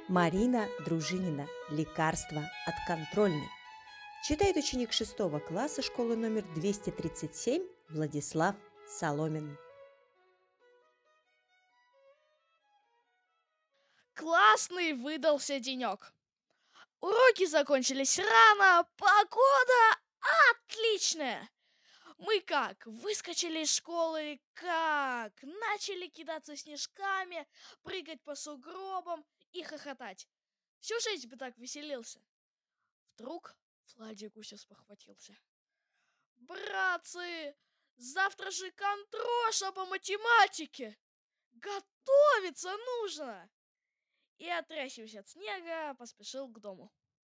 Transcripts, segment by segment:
Марина Дружинина. Лекарство от контрольной. Читает ученик 6 класса школы номер 237 Владислав Соломин. Классный выдался денек. Уроки закончились рано, погода отличная. Мы выскочили из школы, начали кидаться снежками, прыгать по сугробам и хохотать. Всю жизнь бы так веселился. Вдруг Владик Гуся спохватился. Братцы, завтра же контроша по математике. Готовиться нужно. И, отряхиваясь от снега, поспешил к дому.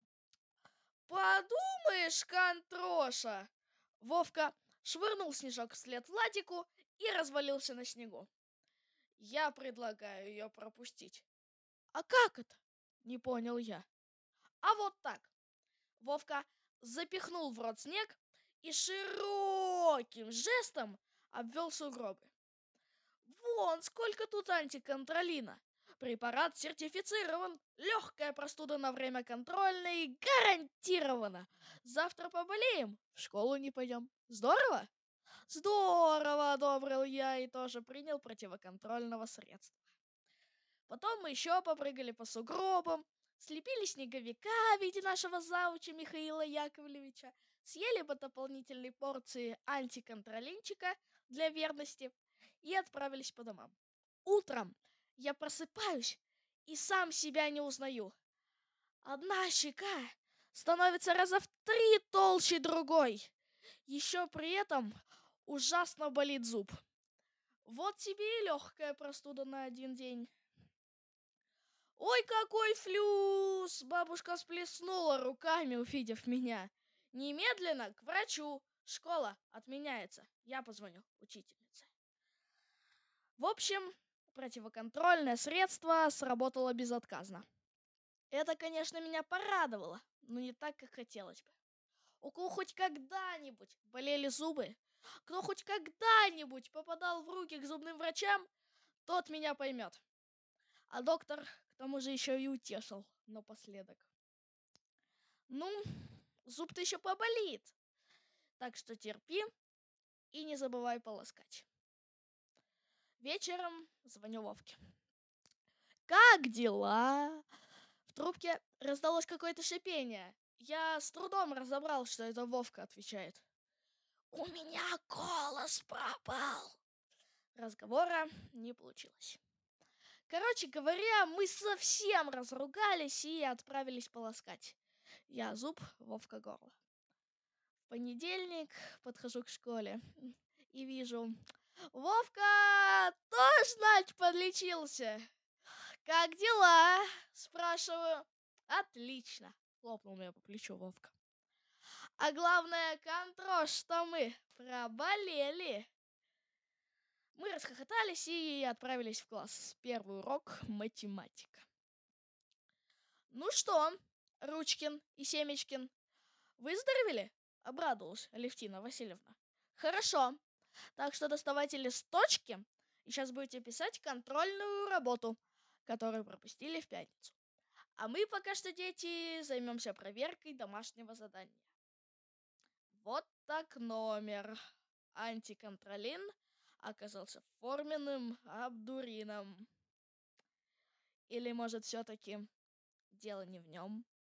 «Подумаешь, контроша!» Вовка швырнул снежок вслед Владику и развалился на снегу. «Я предлагаю ее пропустить». «А как это?» — не понял я. «А вот так». Вовка запихнул в рот снег и широким жестом обвел сугробы. «Вон сколько тут антиконтролина! Препарат сертифицирован. Легкая простуда на время контрольной гарантирована. Завтра поболеем, в школу не пойдем. Здорово?» «Здорово!» — одобрил я и тоже принял противоконтрольного средства. Потом мы еще попрыгали по сугробам, слепили снеговика в виде нашего зауча Михаила Яковлевича, съели по дополнительной порции антиконтролинчика для верности и отправились по домам. Утром я просыпаюсь и сам себя не узнаю. Одна щека становится раза в 3 толще другой. Еще при этом ужасно болит зуб. Вот тебе и легкая простуда на один день. «Ой, какой флюс!» Бабушка всплеснула руками, увидев меня. «Немедленно к врачу! Школа отменяется. Я позвоню учительнице». В общем, противоконтрольное средство сработало безотказно. Это, конечно, меня порадовало, но не так, как хотелось бы. У кого хоть когда-нибудь болели зубы, кто хоть когда-нибудь попадал в руки к зубным врачам, тот меня поймет. А доктор, к тому же, еще и утешил напоследок. Ну, зуб-то еще поболит, так что терпи и не забывай полоскать. Вечером звоню Вовке. «Как дела?» В трубке раздалось какое-то шипение. Я с трудом разобрал, что это Вовка отвечает. «У меня голос пропал!» Разговора не получилось. Короче говоря, мы совсем разругались и отправились полоскать. Я зуб, Вовка горло. В понедельник подхожу к школе и вижу: Вовка тоже, значит, подлечился. «Как дела?» — спрашиваю. «Отлично!» — хлопнул меня по плечу Вовка. «А главное, контрош, что мы проболели!» Мы расхохотались и отправились в класс. Первый урок — математика. «Ну что, Ручкин и Семечкин, выздоровели?» — обрадовалась Алевтина Васильевна. «Хорошо. Так что доставайте листочки, и сейчас будете писать контрольную работу, которую пропустили в пятницу. А мы пока что, дети, займемся проверкой домашнего задания». Вот так номер. Антиконтролин оказался форменным обдурином. Или, может, все-таки дело не в нем?